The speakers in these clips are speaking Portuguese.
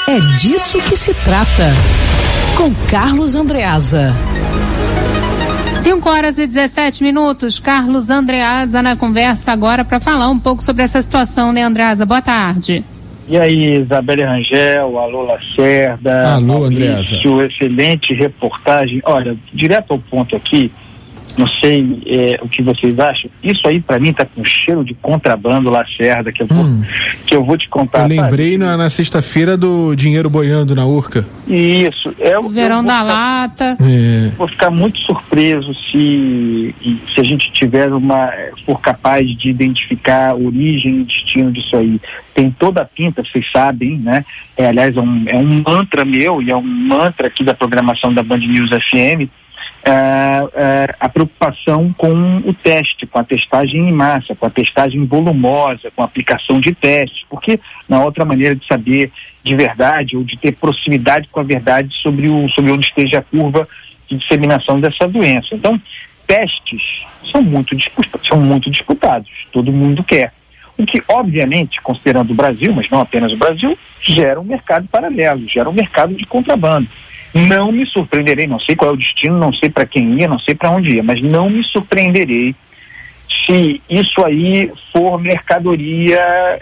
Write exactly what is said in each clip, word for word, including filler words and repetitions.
É disso que se trata. Com Carlos Andreasa. cinco horas e dezessete minutos. Carlos Andreasa na conversa agora para falar um pouco sobre essa situação, né, Andreasa? Boa tarde. E aí, Isabelle Rangel, alô Lacerda. Alô, Andreasa. Excelente reportagem. Olha, direto ao ponto aqui, não sei é, o que vocês acham. Isso aí, para mim, tá com cheiro de contrabando, Lacerda, que eu vou, hum. que eu vou te contar. Eu lembrei na, na sexta-feira do dinheiro boiando na Urca. Isso. É, o verão da ficar, lata. É. Vou ficar muito surpreso se, se a gente tiver uma, for capaz de identificar a origem e destino disso aí. Tem toda a pinta, vocês sabem, né? É, aliás, é um, é um mantra meu e é um mantra aqui da programação da Band News F M. Uh, uh, a preocupação com o teste, com a testagem em massa, com a testagem volumosa, com a aplicação de testes, porque não há outra maneira de saber de verdade ou de ter proximidade com a verdade sobre, o, sobre onde esteja a curva de disseminação dessa doença. Então, testes são muito disputados, são muito disputados, todo mundo quer. O que, obviamente, considerando o Brasil, mas não apenas o Brasil, gera um mercado paralelo, gera um mercado de contrabando. Não me surpreenderei, não sei qual é o destino, não sei para quem ia, não sei para onde ia, mas não me surpreenderei se isso aí for mercadoria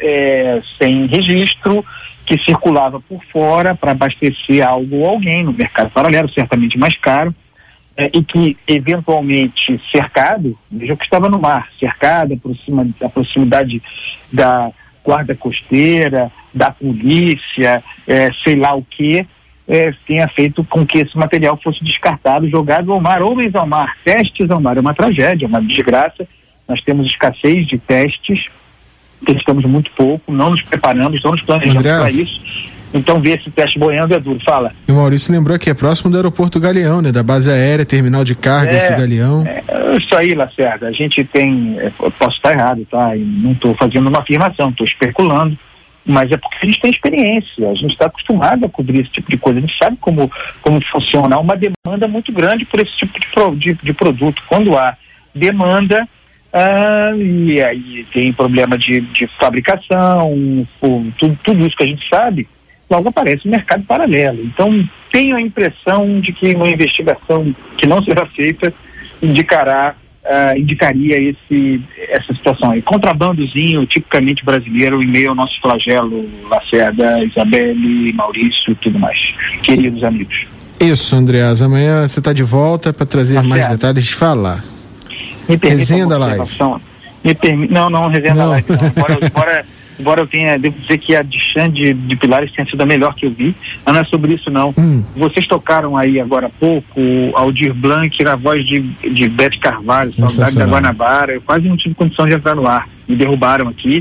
é, sem registro, que circulava por fora para abastecer algo ou alguém no mercado paralelo, certamente mais caro, é, e que eventualmente cercado, veja que estava no mar, cercado, aproxima, a proximidade da guarda costeira, da polícia, é, sei lá o que, É, tenha feito com que esse material fosse descartado, jogado ao mar, homens ao mar, testes ao mar. É uma tragédia, é uma desgraça. Nós temos escassez de testes, testamos muito pouco, não nos preparamos, não nos planejamos para isso. Então, ver esse teste boiando é duro. Fala. E o Maurício lembrou que é próximo do aeroporto Galeão, né? Da base aérea, terminal de cargas é, do Galeão. É, isso aí, Lacerda. A gente tem, eu posso estar errado, tá? E não estou fazendo uma afirmação, estou especulando. Mas é porque a gente tem experiência, a gente está acostumado a cobrir esse tipo de coisa, a gente sabe como, como funciona. Há uma demanda muito grande por esse tipo de, pro, de, de produto. Quando há demanda, ah, e aí tem problema de, de fabricação, por, tudo, tudo isso que a gente sabe, logo aparece um mercado paralelo. Então, tenho a impressão de que uma investigação que não será feita indicará Uh, indicaria esse, essa situação aí. Contrabandozinho tipicamente brasileiro em meio ao nosso flagelo, Lacerda, Isabelle, Maurício e tudo mais. Queridos amigos. Isso, Andreasa. Amanhã você está de volta para trazer Lacerda. mais detalhes de falar. Me resenha da live. Me permi... Não, não, resenha da live. Não. Embora, embora, embora eu tenha, devo dizer que a de Xande de Pilares tenha sido a melhor que eu vi, mas não é sobre isso não. Hum. Vocês tocaram aí agora há pouco Aldir Blanc na voz de, de Beth Carvalho, Saudade da Guanabara. Eu quase não tive condição de entrar no ar, me derrubaram aqui,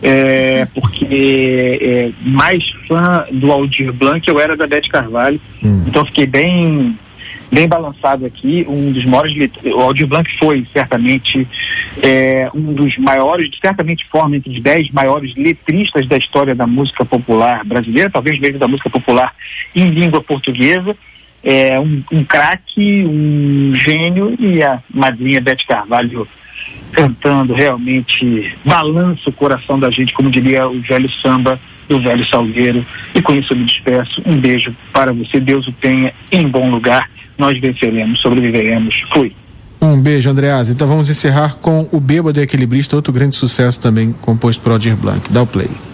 é, porque é, mais fã do Aldir Blanc eu era da Beth Carvalho, hum. então fiquei bem bem balançado aqui. Um dos maiores, o Aldir Blanc foi certamente é, um dos maiores, certamente forma entre os dez maiores letristas da história da música popular brasileira, talvez mesmo da música popular em língua portuguesa. É um, um craque, um gênio, e a madrinha Beth Carvalho cantando realmente balança o coração da gente, como diria o velho samba do velho salgueiro. E com isso eu me despeço. Um beijo para você, Deus o tenha em bom lugar. Nós venceremos, sobreviveremos. Fui. Um beijo, Andreasa. Então vamos encerrar com o Bêbado e Equilibrista, outro grande sucesso também composto por Aldir Blanc. Dá o play.